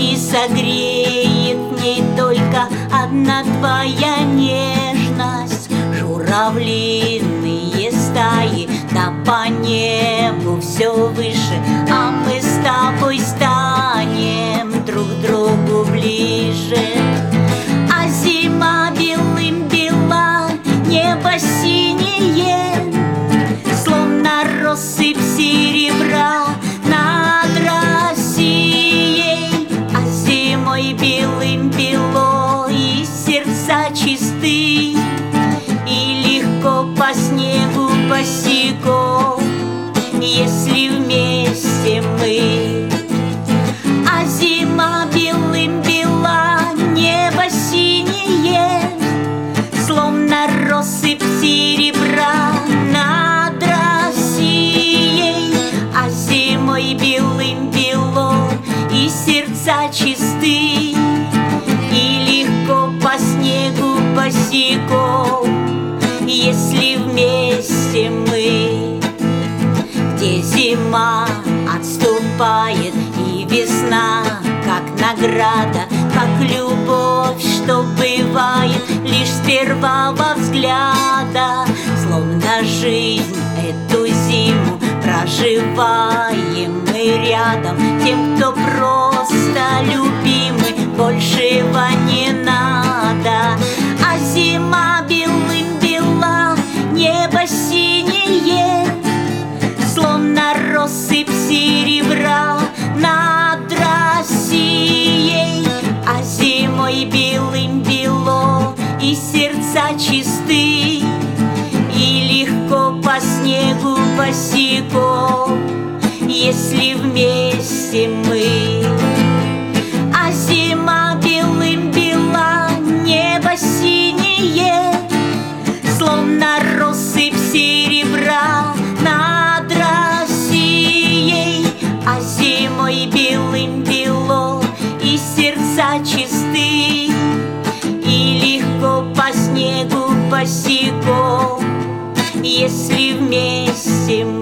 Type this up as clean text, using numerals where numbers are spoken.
И согреет в ней только одна твоя нежность. Журавлиные стаи, да по небу все выше, а мы с тобой станем друг другу ближе. А зима белым бела, небо синее, словно россыпь серебра над Россией. А зимой белым бело, и сердца чисты, и легко по снегу босиком, если вместе мы. А зима белым бела, небо синее, словно россыпь серебра над Россией. А зимой белым бело, и сердца чисты, и легко по снегу босиком, если вместе мы. Где зима отступает и весна, как награда, как любовь, что бывает лишь с первого взгляда. Словно жизнь эту зиму проживаем мы рядом, тем, кто просто любимый, большего не надо. А зима белым бела, небо синее, словно россыпь серебра над Россией. А зимой белым бело, и сердца чисты, и легко по снегу босиком, если вместе мы. А зима белым бела, небо синее, словно россыпь серебра над Россией. А зимой белым бело, и сердца чисты, и легко по снегу босиком, если вместе мы.